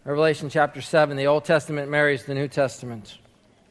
Revelation chapter 7, the Old Testament marries the New Testament.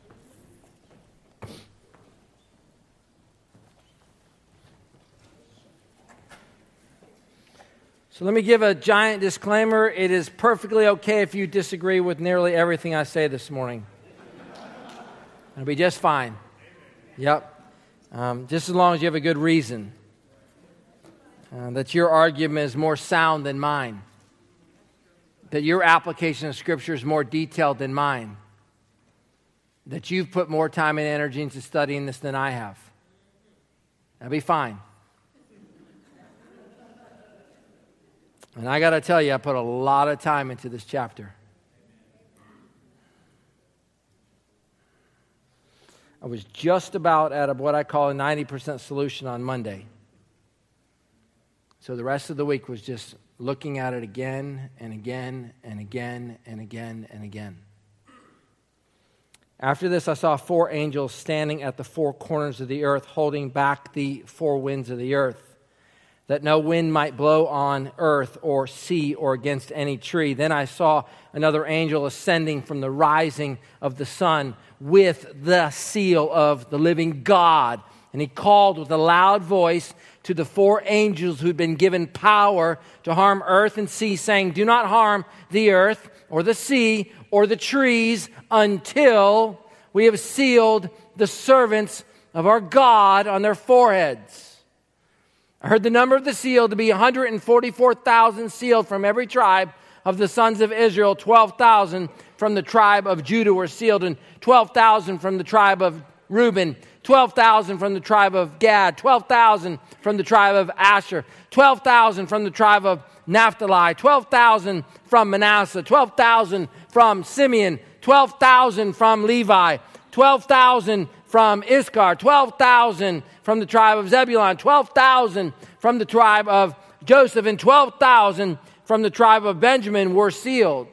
So let me give a giant disclaimer. It is perfectly okay if you disagree with nearly everything I say this morning. It'll be just fine. Yep. Just as long as you have a good reason. That your argument is more sound than mine. That your application of Scripture is more detailed than mine. That you've put more time and energy into studying this than I have. That'll be fine. And I got to tell you, I put a lot of time into this chapter. I was just about at what I call a 90% solution on Monday. So the rest of the week was just looking at it again and again and again and again and again. After this, I saw 4 angels standing at the 4 corners of the earth, holding back the 4 winds of the earth, that no wind might blow on earth or sea or against any tree. Then I saw another angel ascending from the rising of the sun with the seal of the living God. And he called with a loud voice to the 4 angels who'd been given power to harm earth and sea, saying, "Do not harm the earth or the sea or the trees until we have sealed the servants of our God on their foreheads." I heard the number of the seal to be 144,000 sealed from every tribe of the sons of Israel. 12,000 from the tribe of Judah were sealed, and 12,000 from the tribe of Reuben, 12,000 from the tribe of Gad, 12,000 from the tribe of Asher, 12,000 from the tribe of Naphtali, 12,000 from Manasseh, 12,000 from Simeon, 12,000 from Levi, 12,000 from Issachar, 12,000 from the tribe of Zebulun, 12,000 from the tribe of Joseph, and 12,000 from the tribe of Benjamin were sealed.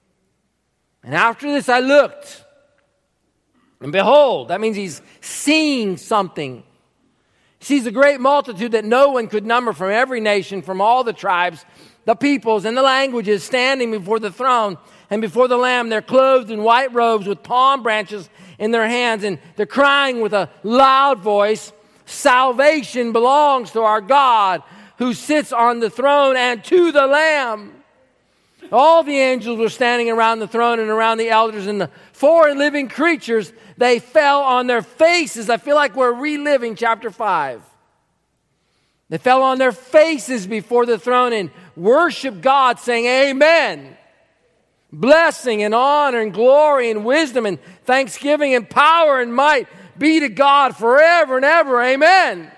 And after this I looked, and behold, that means he's seeing something. He sees a great multitude that no one could number, from every nation, from all the tribes, the peoples, and the languages, standing before the throne and before the Lamb. They're clothed in white robes with palm branches in their hands, and they're crying with a loud voice, "Salvation belongs to our God who sits on the throne and to the Lamb." All the angels were standing around the throne and around the elders, and the 4 living creatures, they fell on their faces. I feel like we're reliving chapter 5. They fell on their faces before the throne and worshiped God, saying, "Amen. Blessing and honor and glory and wisdom and thanksgiving and power and might be to God forever and ever. Amen."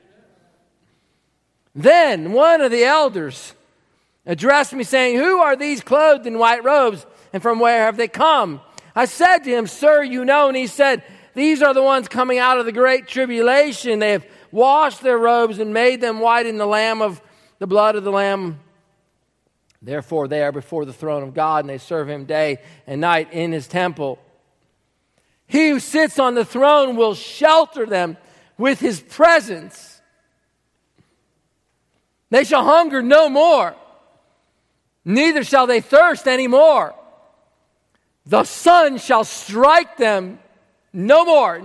Then one of the elders addressed me, saying, "Who are these clothed in white robes, and from where have they come?" I said to him, "Sir, you know." And he said, "These are the ones coming out of the great tribulation. They have washed their robes and made them white in the blood of the Lamb. Therefore they are before the throne of God, and they serve him day and night in his temple. He who sits on the throne will shelter them with his presence. They shall hunger no more, neither shall they thirst any more. The sun shall strike them no more,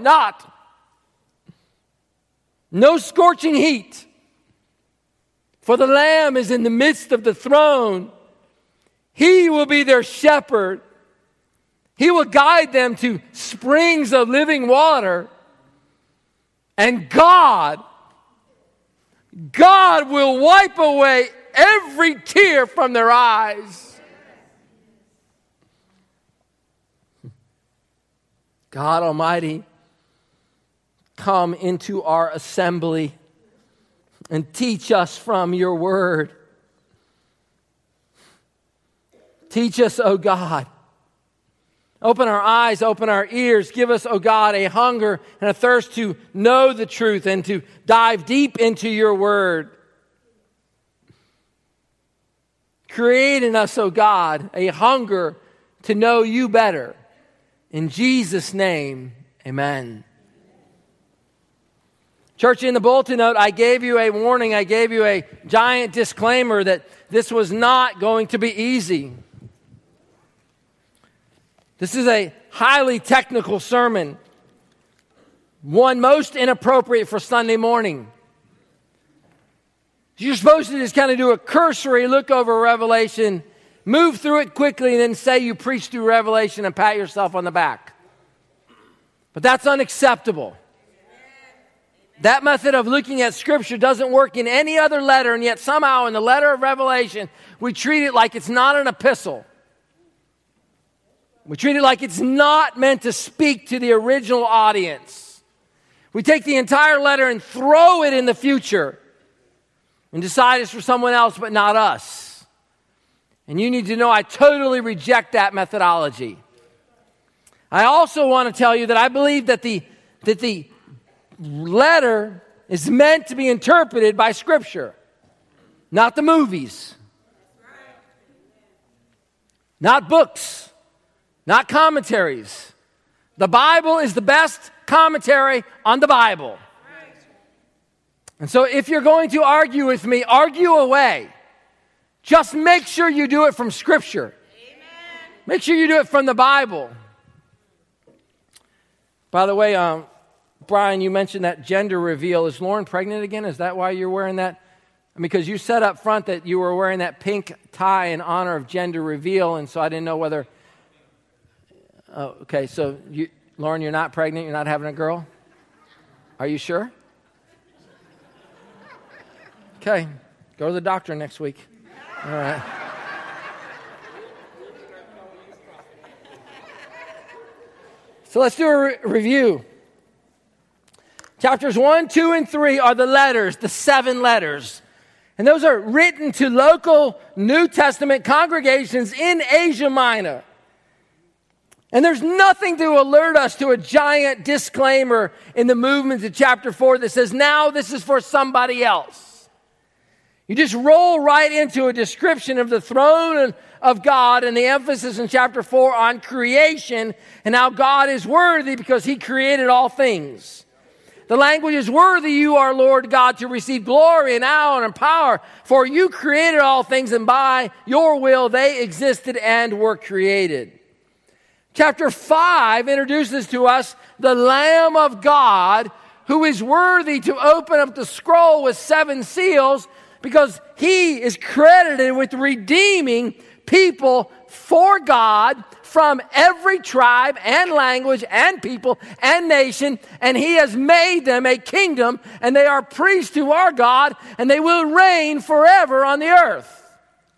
no scorching heat. For the Lamb is in the midst of the throne. He will be their shepherd. He will guide them to springs of living water. And God will wipe away every tear from their eyes." God Almighty, come into our assembly and teach us from your word. Teach us, O God. Open our eyes, open our ears. Give us, O God, a hunger and a thirst to know the truth and to dive deep into your word. Create in us, O God, a hunger to know you better. In Jesus' name, amen. Church, in the bulletin note, I gave you a warning. I gave you a giant disclaimer that this was not going to be easy. This is a highly technical sermon, one most inappropriate for Sunday morning. You're supposed to just kind of do a cursory look over Revelation, move through it quickly, and then say you preached through Revelation and pat yourself on the back. But that's unacceptable. That method of looking at Scripture doesn't work in any other letter, and yet somehow in the letter of Revelation, we treat it like it's not an epistle. We treat it like it's not meant to speak to the original audience. We take the entire letter and throw it in the future and decide it's for someone else but not us. And you need to know I totally reject that methodology. I also want to tell you that I believe that the letter is meant to be interpreted by Scripture, not the movies, not books, not commentaries. The Bible is the best commentary on the Bible. And so if you're going to argue with me, argue away. Just make sure you do it from Scripture. Amen. Make sure you do it from the Bible. By the way, Brian, you mentioned that gender reveal. Is Lauren pregnant again? Is that why you're wearing that? Because you said up front that you were wearing that pink tie in honor of gender reveal, and so I didn't know whether... Oh, okay, so Lauren, you're not pregnant? You're not having a girl? Are you sure? Okay, go to the doctor next week. All right. So let's do a review. Chapters 1, 2, and 3 are the letters, the 7 letters. And those are written to local New Testament congregations in Asia Minor. And there's nothing to alert us to a giant disclaimer in the movement of chapter 4 that says, now this is for somebody else. You just roll right into a description of the throne of God and the emphasis in chapter 4 on creation and how God is worthy because He created all things. The language is worthy you are, Lord God, to receive glory and honor and power, for you created all things and by your will they existed and were created. Chapter 5 introduces to us the Lamb of God who is worthy to open up the scroll with 7 seals because He is credited with redeeming people for God from every tribe and language and people and nation, and He has made them a kingdom, and they are priests to our God, and they will reign forever on the earth.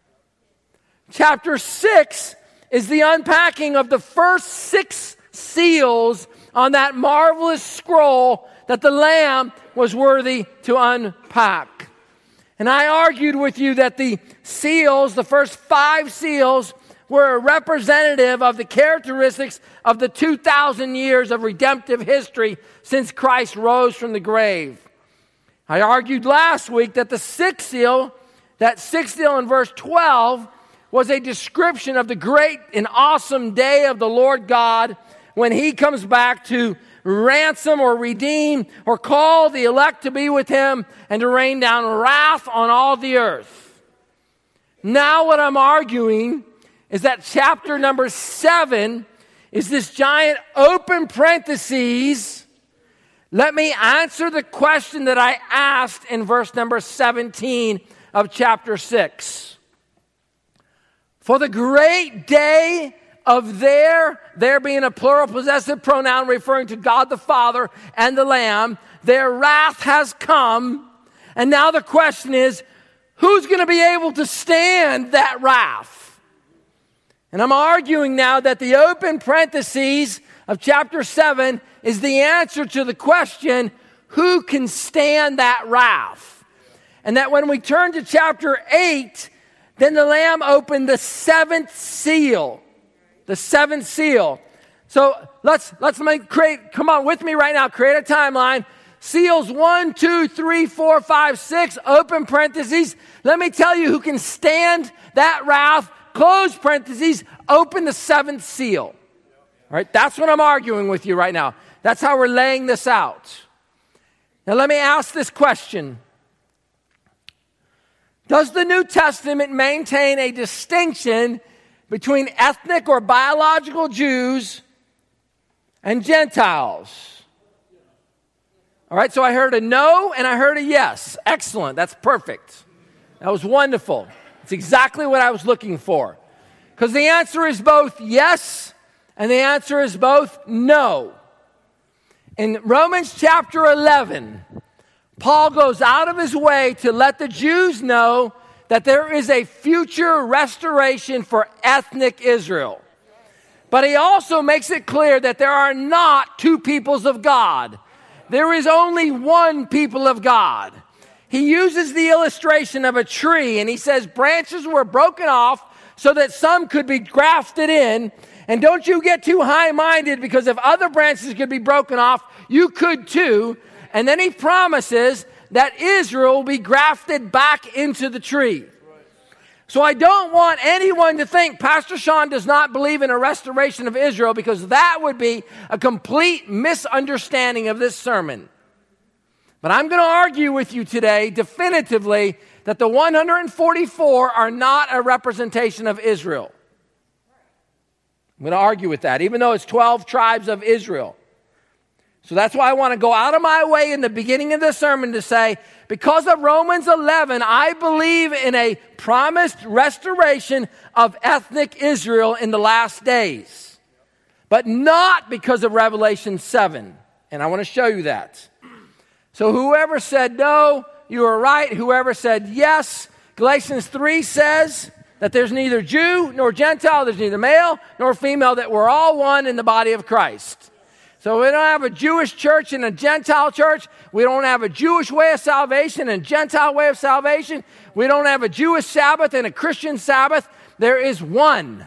Chapter 6 is the unpacking of the first 6 seals on that marvelous scroll that the Lamb was worthy to unpack. And I argued with you that the seals, the first 5 seals, were a representative of the characteristics of the 2,000 years of redemptive history since Christ rose from the grave. I argued last week that the 6th seal, that 6th seal in verse 12, was a description of the great and awesome day of the Lord God when He comes back to ransom or redeem or call the elect to be with Him and to rain down wrath on all the earth. Now what I'm arguing is that chapter number 7 is this giant open parentheses. Let me answer the question that I asked in verse number 17 of chapter 6. For the great day of there being a plural possessive pronoun referring to God the Father and the Lamb, their wrath has come. And now the question is, who's going to be able to stand that wrath? And I'm arguing now that the open parentheses of chapter 7 is the answer to the question, who can stand that wrath? And that when we turn to chapter 8, then the Lamb opened the 7th seal. The 7th seal. So let's come on with me right now, create a timeline. Seals 1, 2, 3, 4, 5, 6, open parentheses. Let me tell you who can stand that wrath, close parentheses, open the 7th seal. All right, that's what I'm arguing with you right now. That's how we're laying this out. Now let me ask this question. Does the New Testament maintain a distinction between ethnic or biological Jews and Gentiles. All right, so I heard a no and I heard a yes. Excellent, that's perfect. That was wonderful. It's exactly what I was looking for. Because the answer is both yes and the answer is both no. In Romans chapter 11, Paul goes out of his way to let the Jews know that there is a future restoration for ethnic Israel. But he also makes it clear that there are not two peoples of God. There is only one people of God. He uses the illustration of a tree, and he says branches were broken off so that some could be grafted in. And don't you get too high-minded, because if other branches could be broken off, you could too. And then he promises that Israel will be grafted back into the tree. So I don't want anyone to think Pastor Sean does not believe in a restoration of Israel, because that would be a complete misunderstanding of this sermon. But I'm going to argue with you today definitively that the 144 are not a representation of Israel. I'm going to argue with that, even though it's 12 tribes of Israel. So that's why I want to go out of my way in the beginning of the sermon to say, because of Romans 11, I believe in a promised restoration of ethnic Israel in the last days. But not because of Revelation 7. And I want to show you that. So whoever said no, you are right. Whoever said yes, Galatians 3 says that there's neither Jew nor Gentile, there's neither male nor female, that we're all one in the body of Christ. So we don't have a Jewish church and a Gentile church. We don't have a Jewish way of salvation and Gentile way of salvation. We don't have a Jewish Sabbath and a Christian Sabbath. There is one.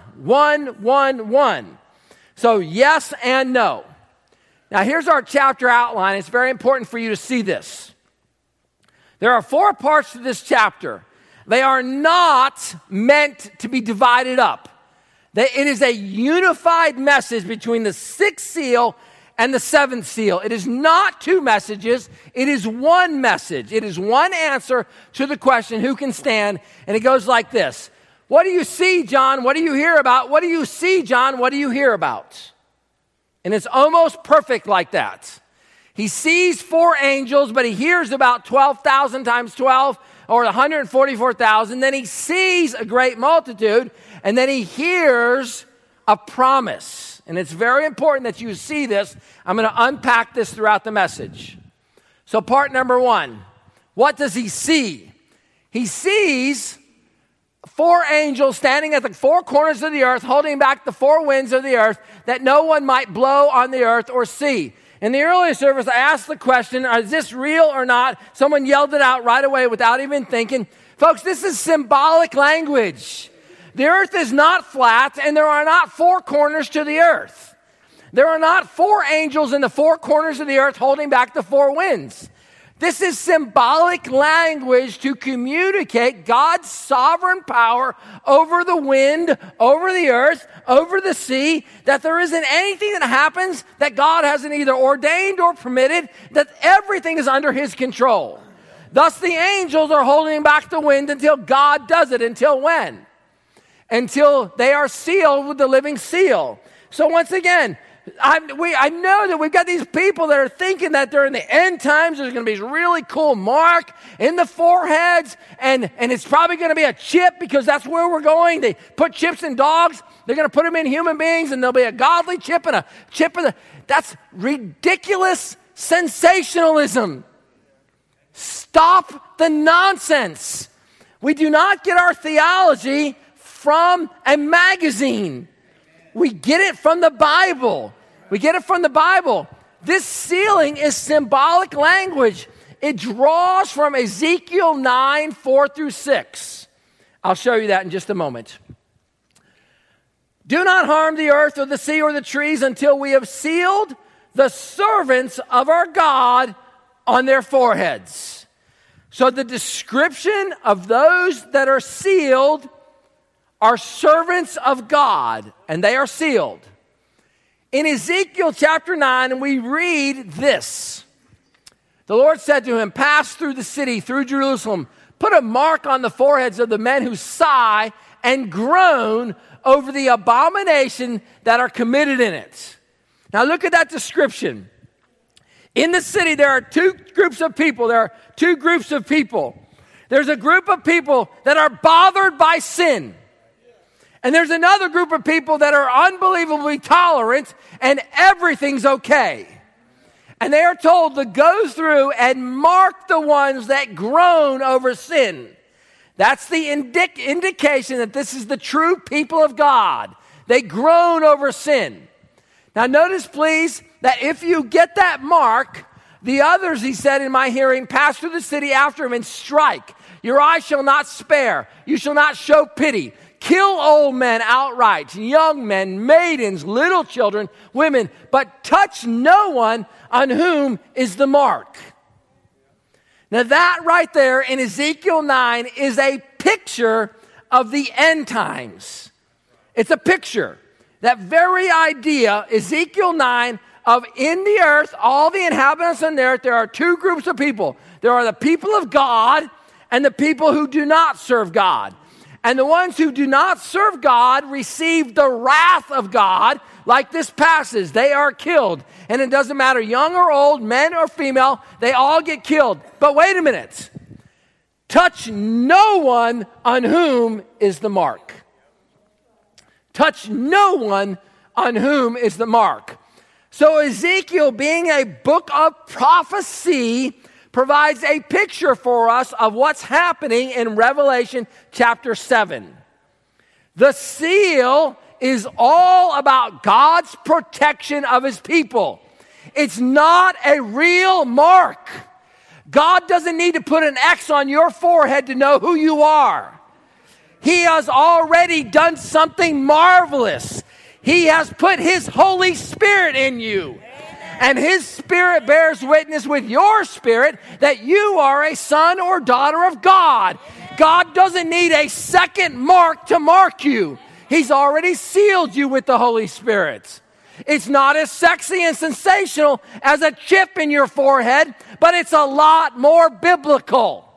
So yes and no. Now here's our chapter outline. It's very important for you to see this. There are 4 parts to this chapter. They are not meant to be divided up. It is a unified message between the 6th seal and the 7th seal. It is not 2 messages. It is one message. It is one answer to the question, who can stand? And it goes like this. What do you see, John? What do you hear about? What do you see, John? What do you hear about? And it's almost perfect like that. He sees 4 angels, but he hears about 12,000 times 12, or 144,000. Then he sees a great multitude, and then he hears a promise. And it's very important that you see this. I'm going to unpack this throughout the message. So part number 1, what does he see? He sees 4 angels standing at the 4 corners of the earth, holding back the 4 winds of the earth, that no one might blow on the earth or sea. In the earlier service, I asked the question, is this real or not? Someone yelled it out right away without even thinking. Folks, this is symbolic language. The earth is not flat, and there are not 4 corners to the earth. There are not 4 angels in the 4 corners of the earth holding back the 4 winds. This is symbolic language to communicate God's sovereign power over the wind, over the earth, over the sea, that there isn't anything that happens that God hasn't either ordained or permitted, that everything is under his control. Thus the angels are holding back the wind until God does it. Until when? Until they are sealed with the living seal. So once again, I know that we've got these people that are thinking that they're in the end times. There's going to be a really cool mark in the foreheads, and it's probably going to be a chip, because that's where we're going. They put chips in dogs. They're going to put them in human beings, and there'll be a godly chip and a chip of the... That's ridiculous sensationalism. Stop the nonsense. We do not get our theology from a magazine. We get it from the Bible. We get it from the Bible. This sealing is symbolic language. It draws from Ezekiel 9, 4 through 6. I'll show you that in just a moment. Do not harm the earth or the sea or the trees until we have sealed the servants of our God on their foreheads. So the description of those that are sealed are servants of God, and they are sealed. In Ezekiel chapter 9, we read this. The Lord said to him, pass through the city, through Jerusalem, put a mark on the foreheads of the men who sigh and groan over the abomination that are committed in it. Now look at that description. In the city, there are two groups of people. There's a group of people that are bothered by sin. And there's another group of people that are unbelievably tolerant and everything's okay. And they are told to go through and mark the ones that groan over sin. That's the indication that this is the true people of God. They groan over sin. Now notice, please, that if you get that mark, the others, he said in my hearing, pass through the city after him and strike. Your eye shall not spare. You shall not show pity. Kill old men outright, young men, maidens, little children, women, but touch no one on whom is the mark. Now that right there in Ezekiel 9 is a picture of the end times. It's a picture. That very idea, Ezekiel 9, of in the earth, all the inhabitants on the earth, there are two groups of people. There are the people of God and the people who do not serve God. And the ones who do not serve God receive the wrath of God, like this passage. They are killed. And it doesn't matter, young or old, men or female, they all get killed. But wait a minute. Touch no one on whom is the mark. Touch no one on whom is the mark. So Ezekiel, being a book of prophecy, provides a picture for us of what's happening in Revelation chapter 7. The seal is all about God's protection of his people. It's not a real mark. God doesn't need to put an X on your forehead to know who you are. He has already done something marvelous. He has put his Holy Spirit in you. And his Spirit bears witness with your spirit that you are a son or daughter of God. God doesn't need a second mark to mark you. He's already sealed you with the Holy Spirit. It's not as sexy and sensational as a chip in your forehead, but it's a lot more biblical.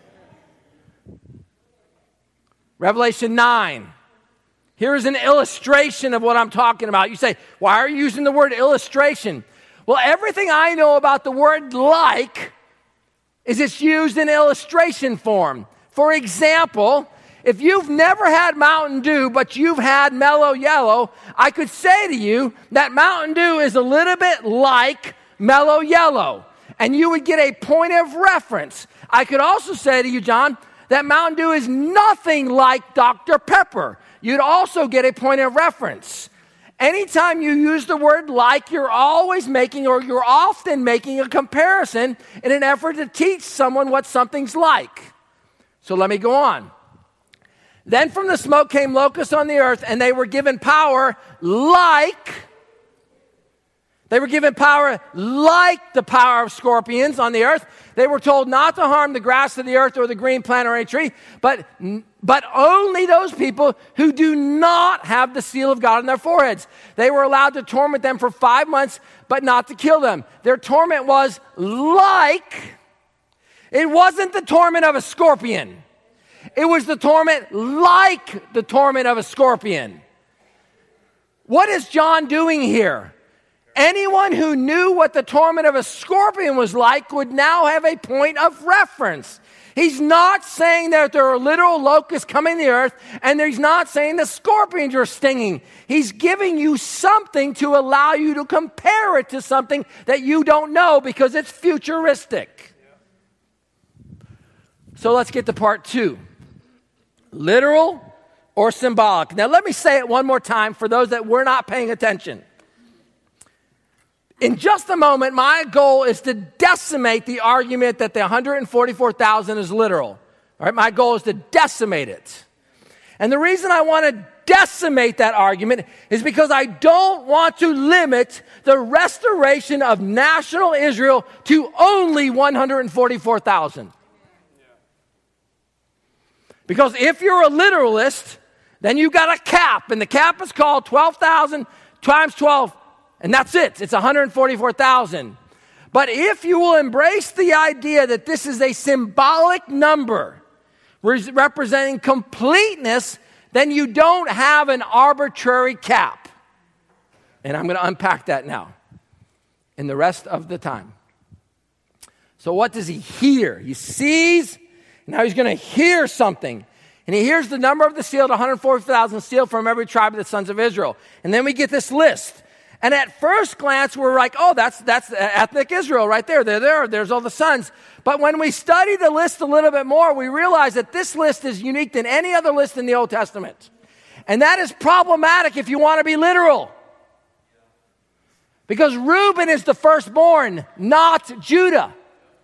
Revelation 9. Here's an illustration of what I'm talking about. You say, why are you using the word illustration? Well, everything I know about the word like is it's used in illustration form. For example, if you've never had Mountain Dew, but you've had Mellow Yellow, I could say to you that Mountain Dew is a little bit like Mellow Yellow, and you would get a point of reference. I could also say to you, John, that Mountain Dew is nothing like Dr. Pepper. You'd also get a point of reference. Anytime you use the word like, you're often making a comparison in an effort to teach someone what something's like. So let me go on. Then from the smoke came locusts on the earth, and they were given power like the power of scorpions on the earth. They were told not to harm the grass of the earth or the green plant or any tree, but only those people who do not have the seal of God on their foreheads. They were allowed to torment them for 5 months, but not to kill them. Their torment was like, it wasn't the torment of a scorpion. It was the torment like the torment of a scorpion. What is John doing here? Anyone who knew what the torment of a scorpion was like would now have a point of reference. He's not saying that there are literal locusts coming to the earth, and he's not saying the scorpions are stinging. He's giving you something to allow you to compare it to something that you don't know because it's futuristic. So let's get to part 2. Literal or symbolic. Now let me say it one more time for those that were not paying attention. In just a moment, my goal is to decimate the argument that the 144,000 is literal. All right, my goal is to decimate it. And the reason I want to decimate that argument is because I don't want to limit the restoration of national Israel to only 144,000. Because if you're a literalist, then you got a cap, and the cap is called 12,000 times 12. And that's it. It's 144,000. But if you will embrace the idea that this is a symbolic number representing completeness, then you don't have an arbitrary cap. And I'm going to unpack that now in the rest of the time. So what does he hear? He sees, now he's going to hear something. And he hears the number of the sealed, 140,000 sealed from every tribe of the sons of Israel. And then we get this list. And at first glance, we're like, oh, that's ethnic Israel right there. There's all the sons. But when we study the list a little bit more, we realize that this list is unique than any other list in the Old Testament. And that is problematic if you want to be literal. Because Reuben is the firstborn, not Judah.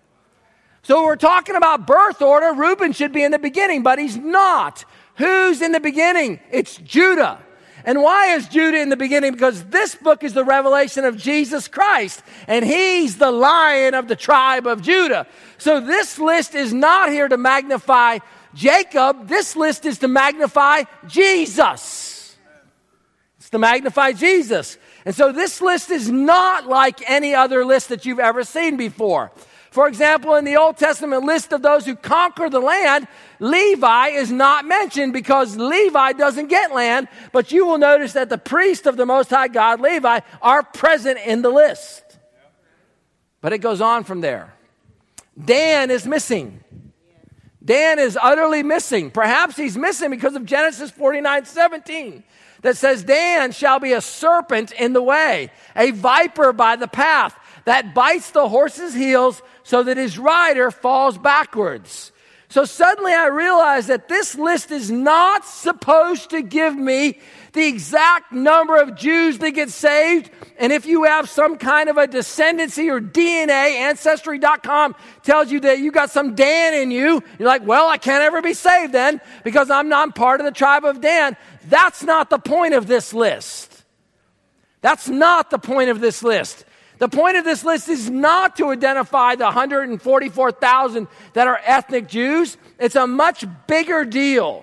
So we're talking about birth order. Reuben should be in the beginning, but he's not. Who's in the beginning? It's Judah. And why is Judah in the beginning? Because this book is the revelation of Jesus Christ, and he's the Lion of the tribe of Judah. So this list is not here to magnify Jacob. This list is to magnify Jesus. It's to magnify Jesus. And so this list is not like any other list that you've ever seen before. For example, in the Old Testament list of those who conquer the land, Levi is not mentioned because Levi doesn't get land, but you will notice that the priests of the Most High God, Levi, are present in the list. But it goes on from there. Dan is missing. Dan is utterly missing. Perhaps he's missing because of Genesis 49:17. That says, Dan shall be a serpent in the way, a viper by the path, that bites the horse's heels so that his rider falls backwards. So suddenly I realize that this list is not supposed to give me the exact number of Jews that get saved. And if you have some kind of a descendancy or DNA, Ancestry.com tells you that you got some Dan in you, you're like, well, I can't ever be saved then because I'm not part of the tribe of Dan. That's not the point of this list. That's not the point of this list. The point of this list is not to identify the 144,000 that are ethnic Jews. It's a much bigger deal.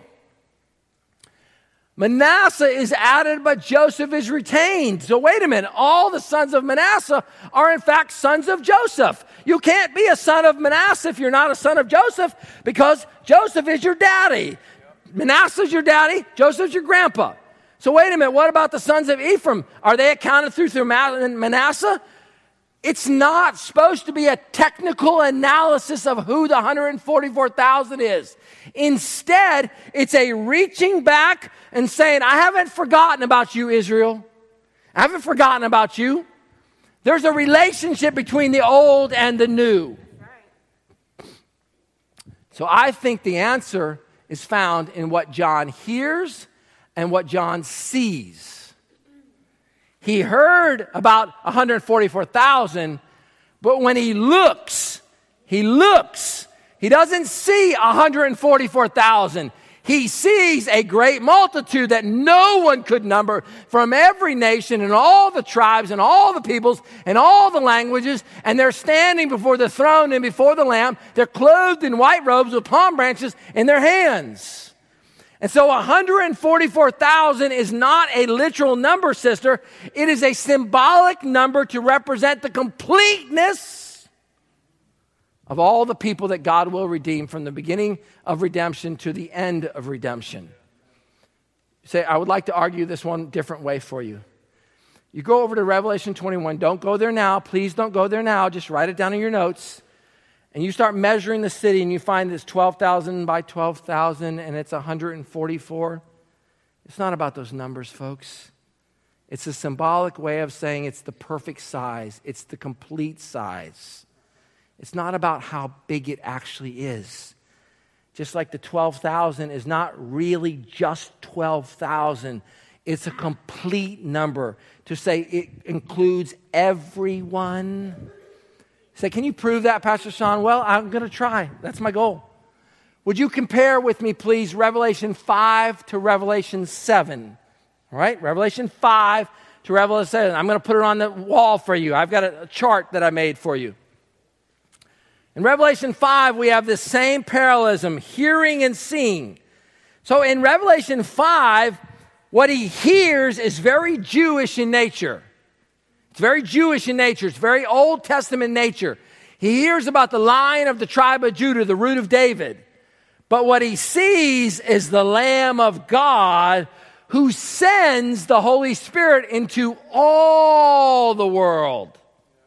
Manasseh is added, but Joseph is retained. So wait a minute. All the sons of Manasseh are in fact sons of Joseph. You can't be a son of Manasseh if you're not a son of Joseph because Joseph is your daddy. Manasseh's your daddy. Joseph's your grandpa. So wait a minute. What about the sons of Ephraim? Are they accounted through Manasseh? It's not supposed to be a technical analysis of who the 144,000 is. Instead, it's a reaching back and saying, I haven't forgotten about you, Israel. I haven't forgotten about you. There's a relationship between the old and the new. So I think the answer is found in what John hears and what John sees. He heard about 144,000, but when he looks. He doesn't see 144,000. He sees a great multitude that no one could number from every nation and all the tribes and all the peoples and all the languages, and they're standing before the throne and before the Lamb. They're clothed in white robes with palm branches in their hands. And so 144,000 is not a literal number, sister. It is a symbolic number to represent the completeness of all the people that God will redeem from the beginning of redemption to the end of redemption. You say, I would like to argue this one different way for you. You go over to Revelation 21. Don't go there now. Please don't go there now. Just write it down in your notes. And you start measuring the city and you find it's 12,000 by 12,000 and it's 144. It's not about those numbers, folks. It's a symbolic way of saying it's the perfect size. It's the complete size. It's not about how big it actually is. Just like the 12,000 is not really just 12,000. It's a complete number to say it includes everyone. Say, can you prove that, Pastor Sean? Well, I'm going to try. That's my goal. Would you compare with me, please, Revelation 5 to Revelation 7? All right, Revelation 5 to Revelation 7. I'm going to put it on the wall for you. I've got a chart that I made for you. In Revelation 5, we have this same parallelism, hearing and seeing. So in Revelation 5, what he hears is very Jewish in nature. It's very Jewish in nature. It's very Old Testament nature. He hears about the Lion of the tribe of Judah, the root of David. But what he sees is the Lamb of God who sends the Holy Spirit into all the world.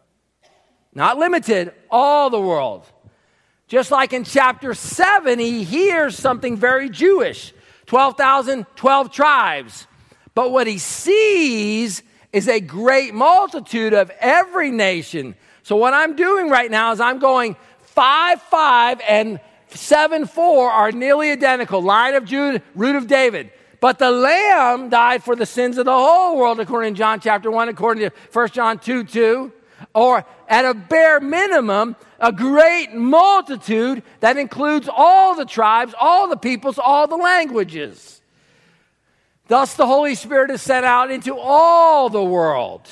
Not limited, all the world. Just like in chapter 7, he hears something very Jewish. 12,000, 12 tribes. But what he sees is a great multitude of every nation. So what I'm doing right now is I'm going 5-5 and 7-4 are nearly identical. Line of Judah, root of David. But the Lamb died for the sins of the whole world, according to John chapter 1, according to 1 John 2:2. Or at a bare minimum, a great multitude that includes all the tribes, all the peoples, all the languages. Thus the Holy Spirit is sent out into all the world.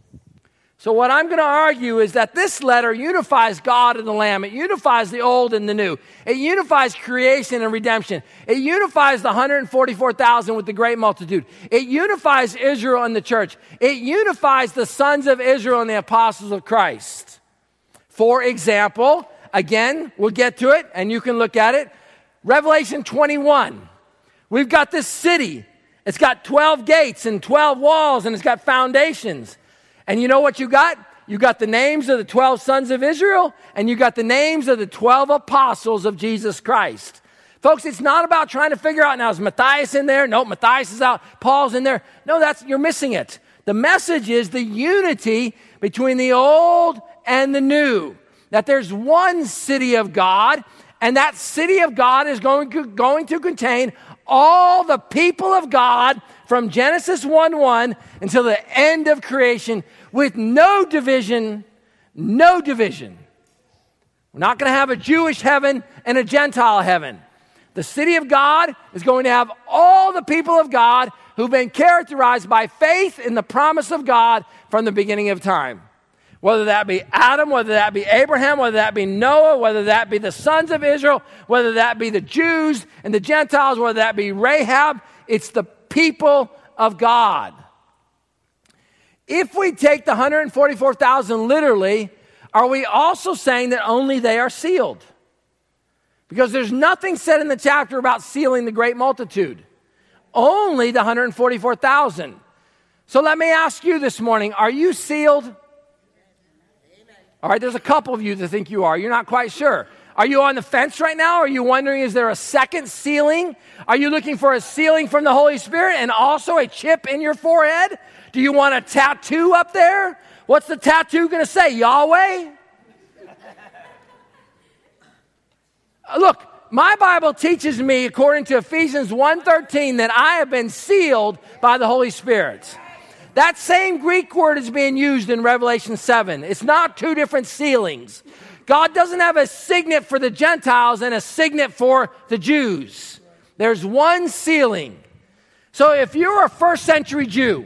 So what I'm going to argue is that this letter unifies God and the Lamb. It unifies the old and the new. It unifies creation and redemption. It unifies the 144,000 with the great multitude. It unifies Israel and the church. It unifies the sons of Israel and the apostles of Christ. For example, again, we'll get to it and you can look at it. Revelation 21. We've got this city. It's got 12 gates and 12 walls and it's got foundations. And you know what you got? You got the names of the 12 sons of Israel, and you got the names of the 12 apostles of Jesus Christ. Folks, it's not about trying to figure out, now is Matthias in there? No, Matthias is out. Paul's in there. No, you're missing it. The message is the unity between the old and the new. That there's one city of God, and that city of God is going to contain all the people of God from Genesis 1:1 until the end of creation, with no division, no division. We're not going to have a Jewish heaven and a Gentile heaven. The city of God is going to have all the people of God who've been characterized by faith in the promise of God from the beginning of time. Whether that be Adam, whether that be Abraham, whether that be Noah, whether that be the sons of Israel, whether that be the Jews and the Gentiles, whether that be Rahab, it's the people of God. If we take the 144,000 literally, are we also saying that only they are sealed? Because there's nothing said in the chapter about sealing the great multitude. Only the 144,000. So let me ask you this morning, are you sealed? All right, there's a couple of you that think you are. You're not quite sure. Are you on the fence right now? Are you wondering, is there a second sealing? Are you looking for a sealing from the Holy Spirit and also a chip in your forehead? Do you want a tattoo up there? What's the tattoo going to say? Yahweh? Look, my Bible teaches me, according to Ephesians 1:13, that I have been sealed by the Holy Spirit. That same Greek word is being used in Revelation 7. It's not two different sealings. God doesn't have a signet for the Gentiles and a signet for the Jews. There's one sealing. So if you're a first century Jew,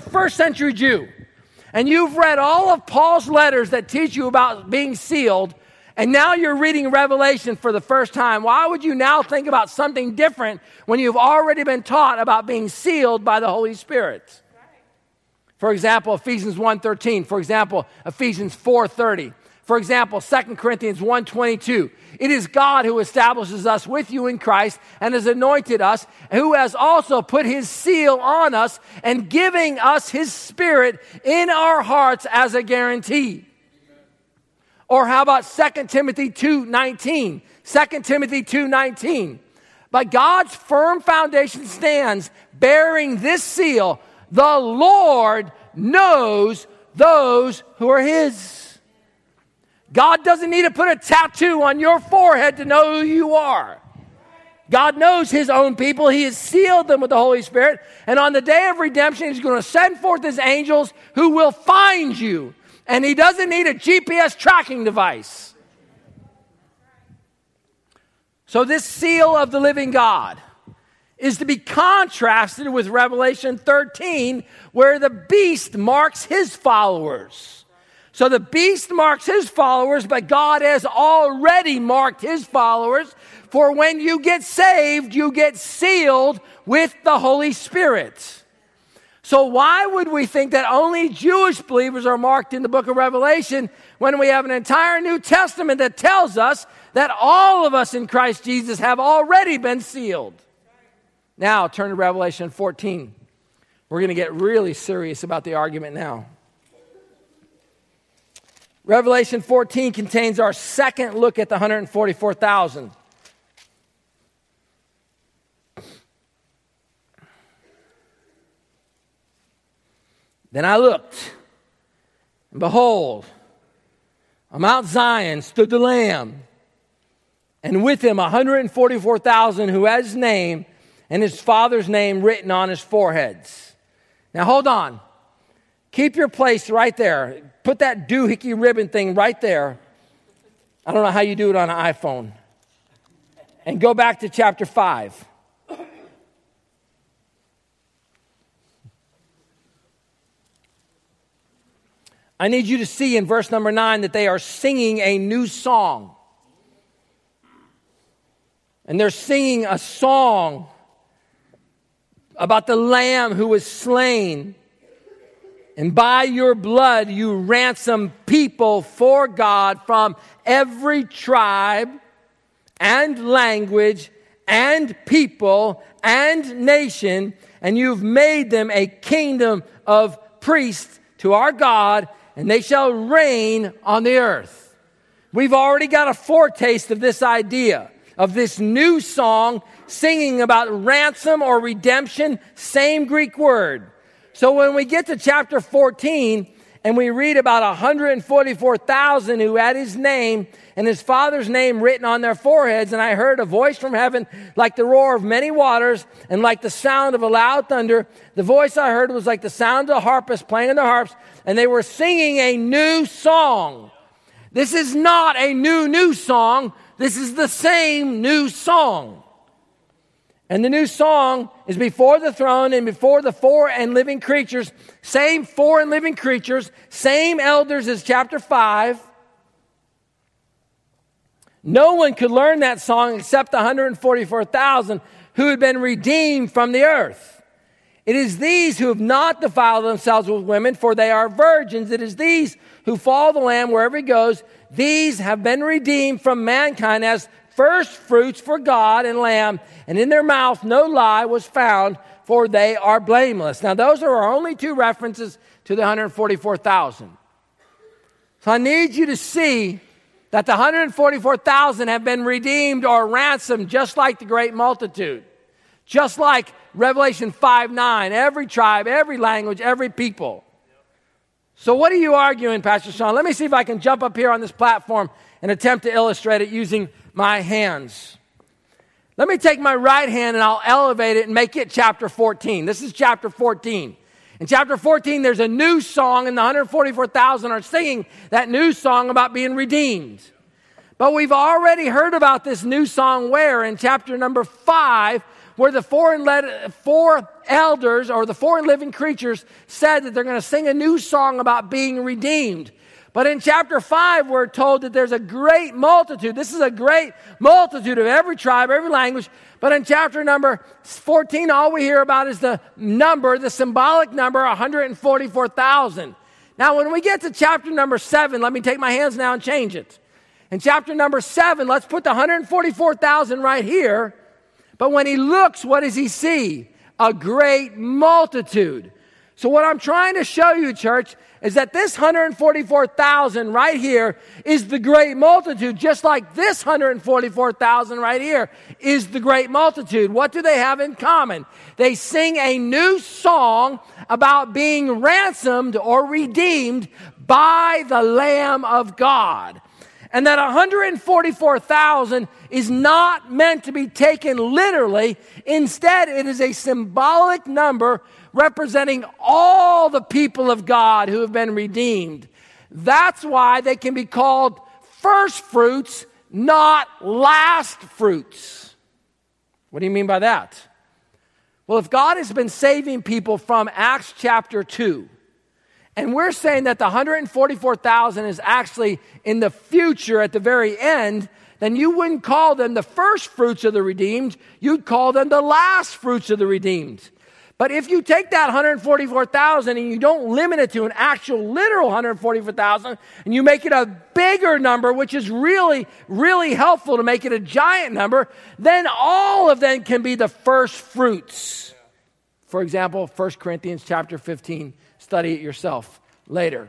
and you've read all of Paul's letters that teach you about being sealed, and now you're reading Revelation for the first time, why would you now think about something different when you've already been taught about being sealed by the Holy Spirit? For example, Ephesians 1:13. For example, Ephesians 4:30. For example, 2 Corinthians 1:22. It is God who establishes us with you in Christ and has anointed us, who has also put his seal on us and giving us his Spirit in our hearts as a guarantee. Or how about 2 Timothy 2:19? 2 Timothy 2:19. But God's firm foundation stands, bearing this seal: the Lord knows those who are his. God doesn't need to put a tattoo on your forehead to know who you are. God knows his own people. He has sealed them with the Holy Spirit. And on the day of redemption, he's going to send forth his angels who will find you. And he doesn't need a GPS tracking device. So this seal of the living God is to be contrasted with Revelation 13, where the beast marks his followers. So the beast marks his followers, but God has already marked his followers. For when you get saved, you get sealed with the Holy Spirit. So why would we think that only Jewish believers are marked in the book of Revelation when we have an entire New Testament that tells us that all of us in Christ Jesus have already been sealed. Now, turn to Revelation 14. We're going to get really serious about the argument now. Revelation 14 contains our second look at the 144,000. Then I looked, and behold, on Mount Zion stood the Lamb, and with him 144,000 who had his name and his Father's name written on his foreheads. Now hold on. Keep your place right there. Put that doohickey ribbon thing right there. I don't know how you do it on an iPhone. And go back to chapter 5. I need you to see in verse number 9 that they are singing a new song. And they're singing a song about the Lamb who was slain. And by your blood you ransom people for God from every tribe and language and people and nation. And you've made them a kingdom of priests to our God, and they shall reign on the earth. We've already got a foretaste of this idea, of this new song singing about ransom or redemption, same Greek word. So when we get to chapter 14 and we read about 144,000 who had his name and his Father's name written on their foreheads, and I heard a voice from heaven like the roar of many waters and like the sound of a loud thunder. The voice I heard was like the sound of harpists playing on their harps, and they were singing a new song. This is not a new song. This is the same new song. And the new song is before the throne and before the four and living creatures. Same four and living creatures. Same elders as chapter 5. No one could learn that song except the 144,000 who had been redeemed from the earth. It is these who have not defiled themselves with women, for they are virgins. It is these who follow the Lamb wherever he goes. These have been redeemed from mankind as first fruits for God and Lamb, and in their mouth no lie was found, for they are blameless. Now, those are our only two references to the 144,000. So I need you to see that the 144,000 have been redeemed or ransomed just like the great multitude. Just like Revelation 5:9, every tribe, every language, every people. So what are you arguing, Pastor Sean? Let me see if I can jump up here on this platform and attempt to illustrate it using my hands. Let me take my right hand and I'll elevate it and make it chapter 14. This is chapter 14. In chapter 14, there's a new song, and the 144,000 are singing that new song about being redeemed. But we've already heard about this new song where? In chapter number 5, where the four elders or the four living creatures said that they're going to sing a new song about being redeemed. But in chapter 5, we're told that there's a great multitude. This is a great multitude of every tribe, every language. But in chapter number 14, all we hear about is the number, the symbolic number, 144,000. Now, when we get to chapter number 7, let me take my hands now and change it. In chapter number 7, let's put the 144,000 right here. But when he looks, what does he see? A great multitude. So what I'm trying to show you, church, is that this 144,000 right here is the great multitude, just like this 144,000 right here is the great multitude. What do they have in common? They sing a new song about being ransomed or redeemed by the Lamb of God. And that 144,000 is not meant to be taken literally. Instead, it is a symbolic number representing all the people of God who have been redeemed. That's why they can be called first fruits, not last fruits. What do you mean by that? Well, if God has been saving people from Acts chapter 2, and we're saying that the 144,000 is actually in the future at the very end, then you wouldn't call them the first fruits of the redeemed. You'd call them the last fruits of the redeemed. But if you take that 144,000 and you don't limit it to an actual literal 144,000 and you make it a bigger number, which is really, really helpful to make it a giant number, then all of them can be the first fruits. For example, 1 Corinthians chapter 15. Study it yourself later.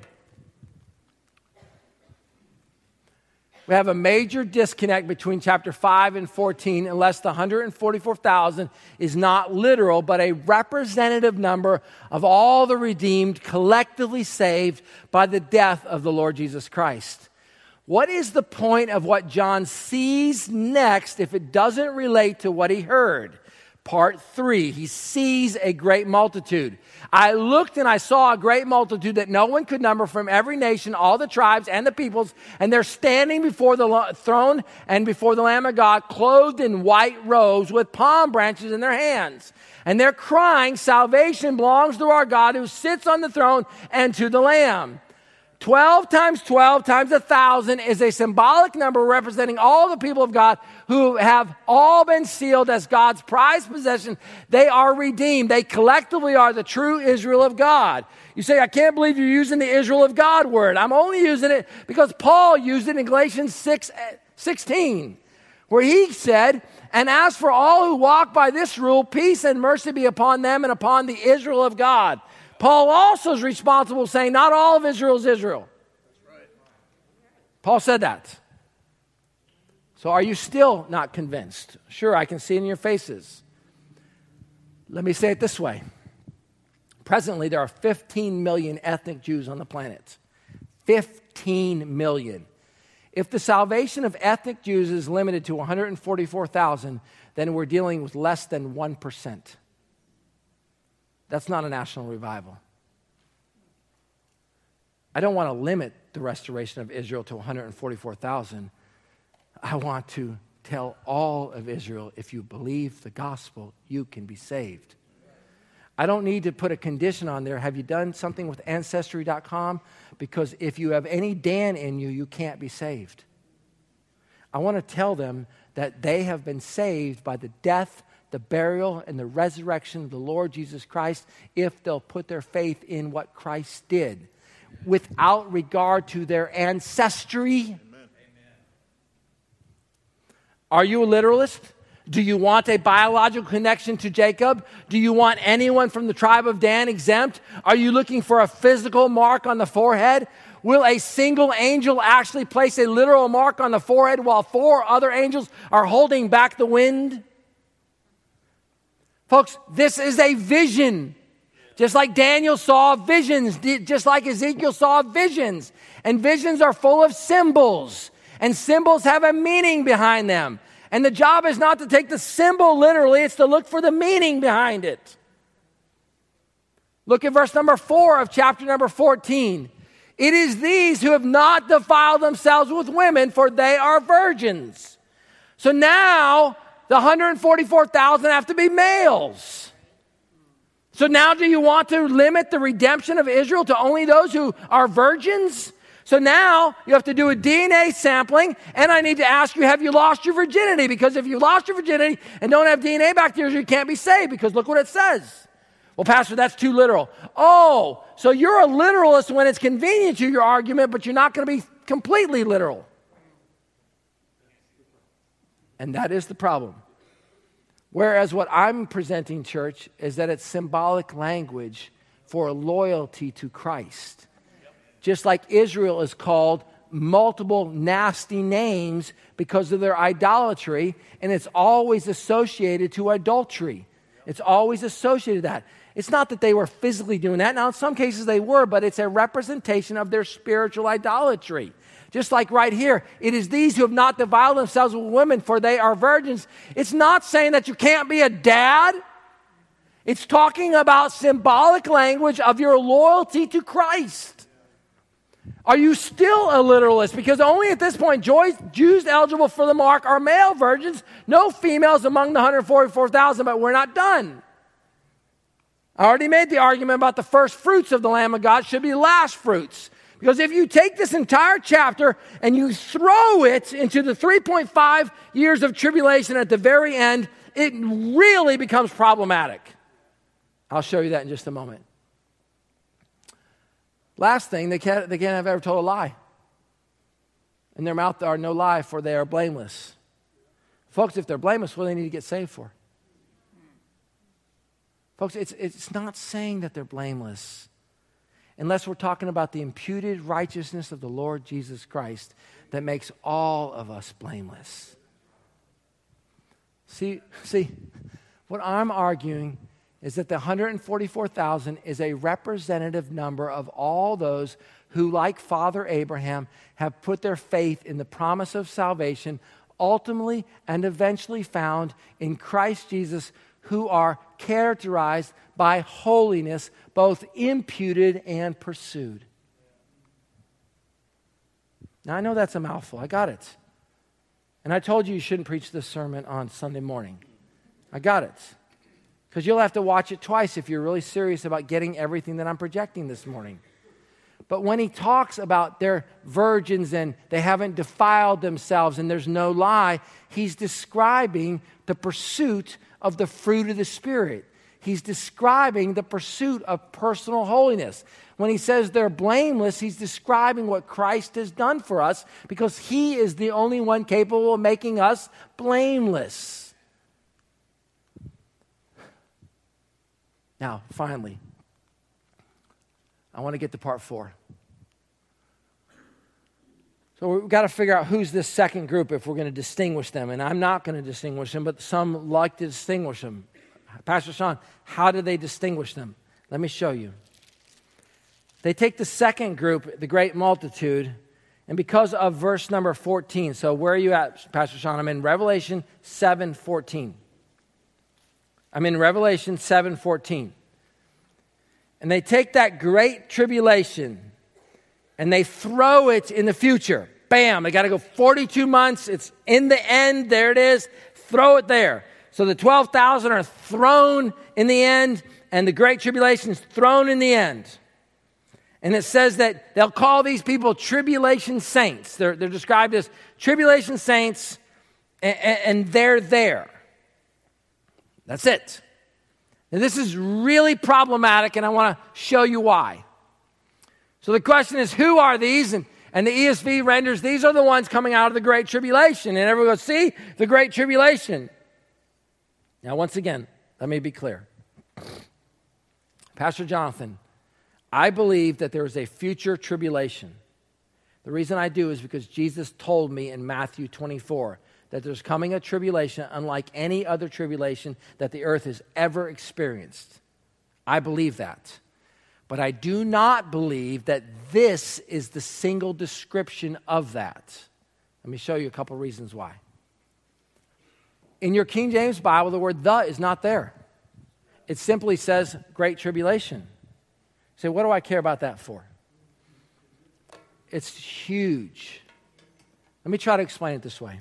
We have a major disconnect between chapter 5 and 14 unless the 144,000 is not literal, but a representative number of all the redeemed collectively saved by the death of the Lord Jesus Christ. What is the point of what John sees next if it doesn't relate to what he heard? Part 3, he sees a great multitude. I looked and I saw a great multitude that no one could number from every nation, all the tribes and the peoples, and they're standing before the throne and before the Lamb of God, clothed in white robes with palm branches in their hands. And they're crying, salvation belongs to our God who sits on the throne and to the Lamb. 12 times 12 times 1,000 is a symbolic number representing all the people of God who have all been sealed as God's prized possession. They are redeemed. They collectively are the true Israel of God. You say, I can't believe you're using the Israel of God word. I'm only using it because Paul used it in Galatians 6:16, where he said, and as for all who walk by this rule, peace and mercy be upon them and upon the Israel of God. Paul also is responsible, saying not all of Israel is Israel. That's right. Paul said that. So are you still not convinced? Sure, I can see it in your faces. Let me say it this way. Presently, there are 15 million ethnic Jews on the planet. 15 million. If the salvation of ethnic Jews is limited to 144,000, then we're dealing with less than 1%. That's not a national revival. I don't want to limit the restoration of Israel to 144,000. I want to tell all of Israel, if you believe the gospel, you can be saved. I don't need to put a condition on there. Have you done something with Ancestry.com? Because if you have any Dan in you, you can't be saved. I want to tell them that they have been saved by the death, the burial, and the resurrection of the Lord Jesus Christ if they'll put their faith in what Christ did without regard to their ancestry. Amen. Are you a literalist? Do you want a biological connection to Jacob? Do you want anyone from the tribe of Dan exempt? Are you looking for a physical mark on the forehead? Will a single angel actually place a literal mark on the forehead while 4 other angels are holding back the wind? Folks, this is a vision. Just like Daniel saw visions, just like Ezekiel saw visions. And visions are full of symbols. And symbols have a meaning behind them. And the job is not to take the symbol literally, it's to look for the meaning behind it. Look at verse number 4 of chapter number 14. It is these who have not defiled themselves with women, for they are virgins. So now the 144,000 have to be males. So now do you want to limit the redemption of Israel to only those who are virgins? So now you have to do a DNA sampling, and I need to ask you, have you lost your virginity? Because if you lost your virginity and don't have DNA back there, you can't be saved, because look what it says. Well, Pastor, that's too literal. Oh, so you're a literalist when it's convenient to your argument, but you're not going to be completely literal. And that is the problem. Whereas what I'm presenting, church, is that it's symbolic language for loyalty to Christ. Just like Israel is called multiple nasty names because of their idolatry, and it's always associated to adultery. It's always associated to that. It's not that they were physically doing that. Now, in some cases they were, but it's a representation of their spiritual idolatry. Just like right here, it is these who have not defiled themselves with women, for they are virgins. It's not saying that you can't be a dad. It's talking about symbolic language of your loyalty to Christ. Are you still a literalist? Because only at this point, Jews eligible for the mark are male virgins, no females among the 144,000, but we're not done. I already made the argument about the first fruits of the Lamb of God should be last fruits. Because if you take this entire chapter and you throw it into the 3.5 years of tribulation at the very end, it really becomes problematic. I'll show you that in just a moment. Last thing, they can't have ever told a lie. In their mouth there are no lie, for they are blameless. Folks, if they're blameless, what do they need to get saved for? Folks, it's not saying that they're blameless unless we're talking about the imputed righteousness of the Lord Jesus Christ that makes all of us blameless. See, what I'm arguing is that the 144,000 is a representative number of all those who, like Father Abraham, have put their faith in the promise of salvation, ultimately and eventually found in Christ Jesus, who are characterized by holiness, both imputed and pursued. Now, I know that's a mouthful. I got it. And I told you shouldn't preach this sermon on Sunday morning. I got it. Because you'll have to watch it twice if you're really serious about getting everything that I'm projecting this morning. But when he talks about they're virgins and they haven't defiled themselves and there's no lie, he's describing the pursuit of the fruit of the Spirit. He's describing the pursuit of personal holiness. When he says they're blameless, he's describing what Christ has done for us because he is the only one capable of making us blameless. Now, finally, I want to get to part 4. So we've got to figure out who's this second group if we're going to distinguish them. And I'm not going to distinguish them, but some like to distinguish them. Pastor Sean, how do they distinguish them? Let me show you. They take the second group, the great multitude, and because of verse number 14. So where are you at, Pastor Sean? I'm in Revelation 7:14. I'm in Revelation 7:14. And they take that great tribulation and they throw it in the future. Bam, they got to go 42 months. It's in the end. There it is. Throw it there. So the 12,000 are thrown in the end and the great tribulation is thrown in the end. And it says that they'll call these people tribulation saints. They're described as tribulation saints and they're there. That's it. Now, this is really problematic, and I want to show you why. So the question is, who are these? And the ESV renders, these are the ones coming out of the Great Tribulation. And everyone goes, see, the Great Tribulation. Now, once again, let me be clear. Pastor Jonathan, I believe that there is a future tribulation. The reason I do is because Jesus told me in Matthew 24 that there's coming a tribulation unlike any other tribulation that the earth has ever experienced. I believe that. But I do not believe that this is the single description of that. Let me show you a couple reasons why. In your King James Bible, the word "the" is not there. It simply says Great Tribulation. You say, what do I care about that for? It's huge. Let me try to explain it this way.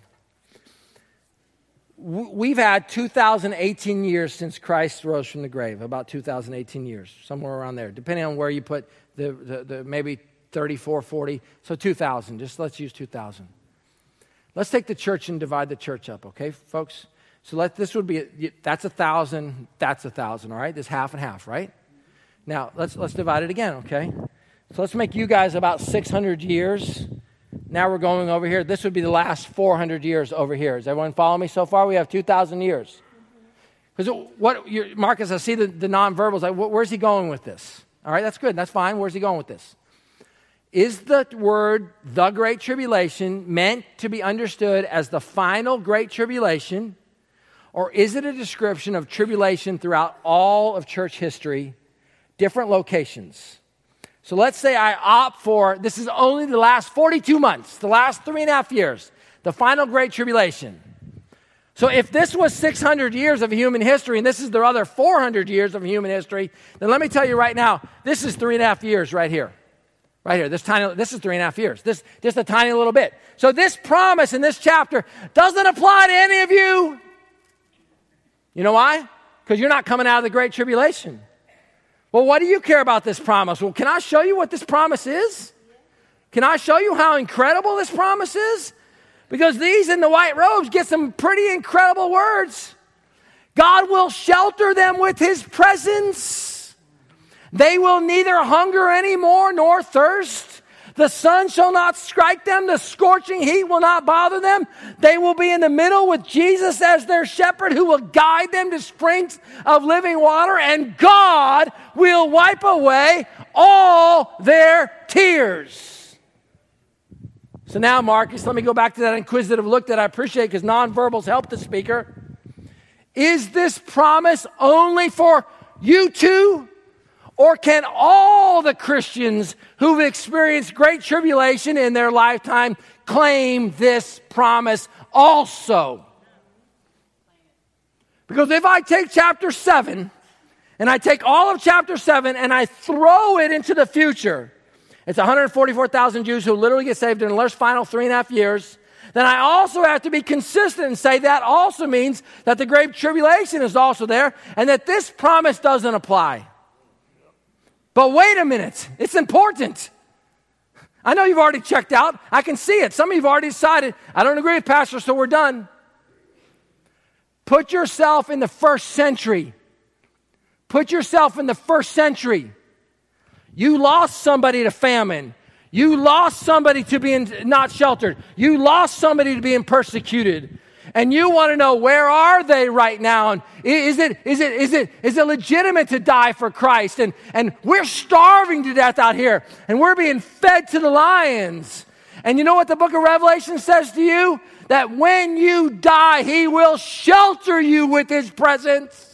We've had 2,018 years since Christ rose from the grave, about 2,018 years, somewhere around there, depending on where you put the maybe 34, 40, so 2,000, just let's use 2,000. Let's take the church and divide the church up, okay, folks? So this would be, that's 1,000, that's 1,000, all right? There's half and half, right? Now, let's divide it again, okay? So let's make you guys about 600 years. Now we're going over here. This would be the last 400 years over here. Does everyone follow me so far? We have 2,000 years. Because Marcus, I see the nonverbals. Like, where's he going with this? All right, that's good. That's fine. Where's he going with this? Is the word "the Great Tribulation" meant to be understood as the final Great Tribulation, or is it a description of tribulation throughout all of church history, different locations? So let's say I opt for, this is only the last 42 months, the last 3.5 years, the final Great Tribulation. So if this was 600 years of human history, and this is the other 400 years of human history, then let me tell you right now, this is 3.5 years right here. Right here, this is 3.5 years. This just a tiny little bit. So this promise in this chapter doesn't apply to any of you. You know why? Because you're not coming out of the Great Tribulation. Well, what do you care about this promise? Well, can I show you what this promise is? Can I show you how incredible this promise is? Because these in the white robes get some pretty incredible words. God will shelter them with his presence. They will neither hunger anymore nor thirst. The sun shall not strike them. The scorching heat will not bother them. They will be in the middle with Jesus as their shepherd who will guide them to springs of living water. And God will wipe away all their tears. So now, Marcus, let me go back to that inquisitive look that I appreciate because nonverbals help the speaker. Is this promise only for you two? Or can all the Christians who've experienced great tribulation in their lifetime claim this promise also? Because if I take chapter 7, and I take all of chapter 7 and I throw it into the future, it's 144,000 Jews who literally get saved in the last final 3.5 years, then I also have to be consistent and say that also means that the great tribulation is also there and that this promise doesn't apply. But wait a minute, it's important. I know you've already checked out. I can see it. Some of you have already decided, I don't agree with Pastor, so we're done. Put yourself in the first century. Put yourself in the first century. You lost somebody to famine. You lost somebody to being not sheltered. You lost somebody to being persecuted. And you want to know, where are they right now? And is it legitimate to die for Christ? And we're starving to death out here. And we're being fed to the lions. And you know what the book of Revelation says to you? That when you die, he will shelter you with his presence.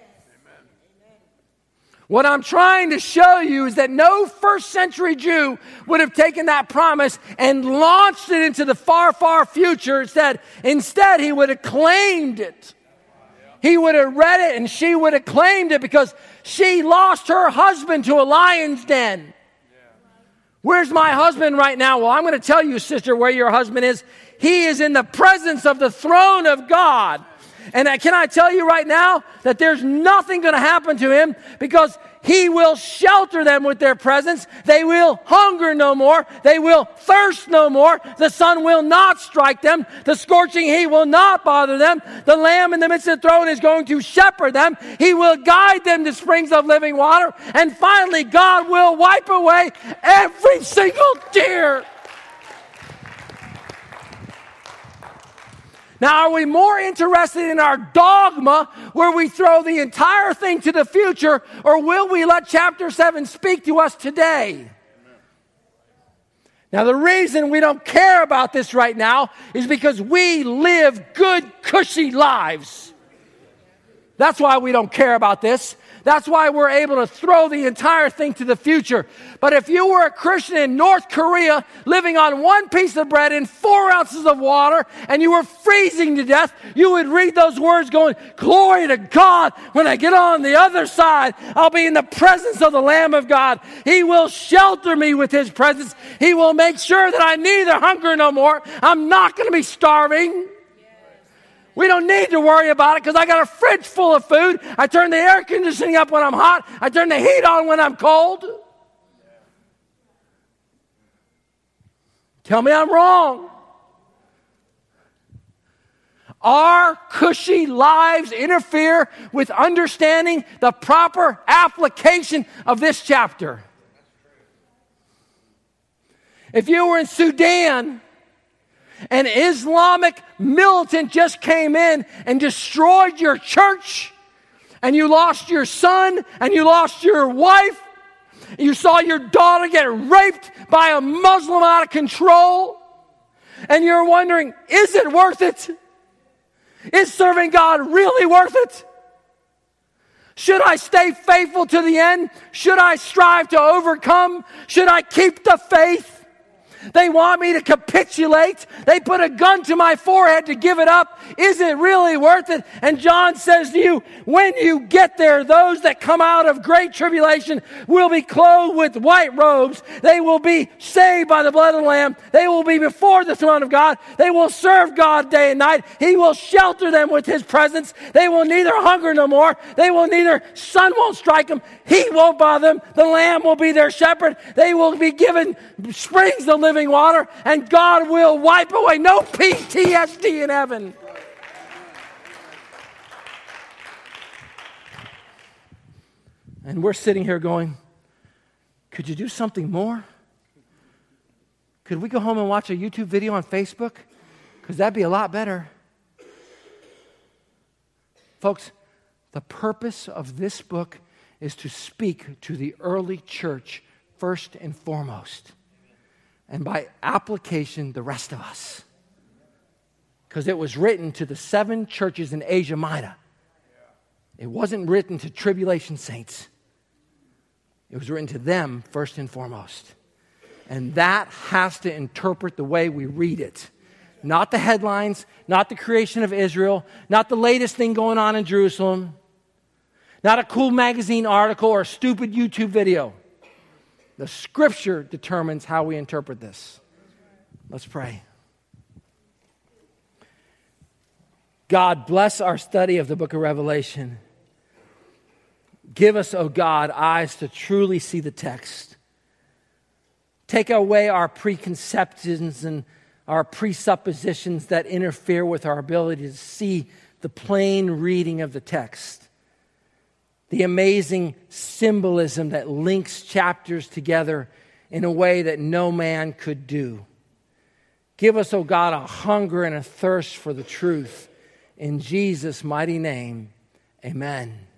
What I'm trying to show you is that no first century Jew would have taken that promise and launched it into the far, far future. Instead, he would have claimed it. He would have read it and she would have claimed it because she lost her husband to a lion's den. Where's my husband right now? Well, I'm going to tell you, sister, where your husband is. He is in the presence of the throne of God. And can I tell you right now that there's nothing going to happen to him because he will shelter them with their presence. They will hunger no more. They will thirst no more. The sun will not strike them. The scorching heat will not bother them. The Lamb in the midst of the throne is going to shepherd them. He will guide them to springs of living water. And finally, God will wipe away every single tear. Now, are we more interested in our dogma where we throw the entire thing to the future, or will we let chapter 7 speak to us today? Now, the reason we don't care about this right now is because we live good, cushy lives. That's why we don't care about this. That's why we're able to throw the entire thing to the future. But if you were a Christian in North Korea living on one piece of bread and 4 ounces of water and you were freezing to death, you would read those words going, glory to God, when I get on the other side, I'll be in the presence of the Lamb of God. He will shelter me with his presence. He will make sure that I neither hunger no more. I'm not going to be starving. We don't need to worry about it because I got a fridge full of food. I turn the air conditioning up when I'm hot. I turn the heat on when I'm cold. Tell me I'm wrong. Our cushy lives interfere with understanding the proper application of this chapter. If you were in Sudan, an Islamic militant just came in and destroyed your church, and you lost your son, and you lost your wife, you saw your daughter get raped by a Muslim out of control, and you're wondering, is it worth it? Is serving God really worth it? Should I stay faithful to the end? Should I strive to overcome? Should I keep the faith? They want me to capitulate. They put a gun to my forehead to give it up. Is it really worth it? And John says to you, when you get there, those that come out of great tribulation will be clothed with white robes. They will be saved by the blood of the Lamb. They will be before the throne of God. They will serve God day and night. He will shelter them with his presence. They will neither hunger no more. Sun won't strike them. Heat won't bother them. The Lamb will be their shepherd. They will be given springs of living water, and God will wipe away. No PTSD in heaven. And we're sitting here going, could you do something more? Could we go home and watch a YouTube video on Facebook? Because that'd be a lot better. Folks, the purpose of this book is to speak to the early church first and foremost. And by application, the rest of us. Because it was written to the 7 churches in Asia Minor. It wasn't written to tribulation saints. It was written to them first and foremost. And that has to interpret the way we read it. Not the headlines, not the creation of Israel, not the latest thing going on in Jerusalem, not a cool magazine article or a stupid YouTube video. The Scripture determines how we interpret this. Let's pray. God, bless our study of the book of Revelation. Give us, O God, eyes to truly see the text. Take away our preconceptions and our presuppositions that interfere with our ability to see the plain reading of the text. The amazing symbolism that links chapters together in a way that no man could do. Give us, O God, a hunger and a thirst for the truth. In Jesus' mighty name, amen.